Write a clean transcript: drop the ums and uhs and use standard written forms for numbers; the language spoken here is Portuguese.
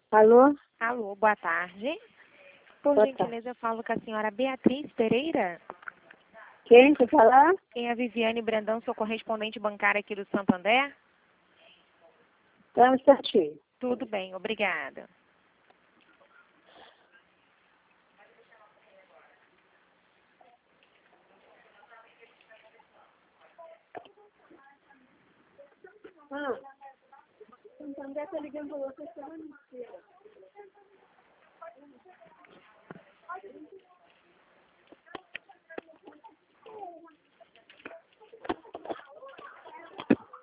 Alô? Alô, boa tarde. Por Boa gentileza, eu falo com a senhora Beatriz Pereira. Quem quer falar? Quem é a Viviane Brandão, sou correspondente bancária aqui do Santander? Dá um instantinho. Tudo bem, obrigada. Santander tá ligando pra você semana inteira.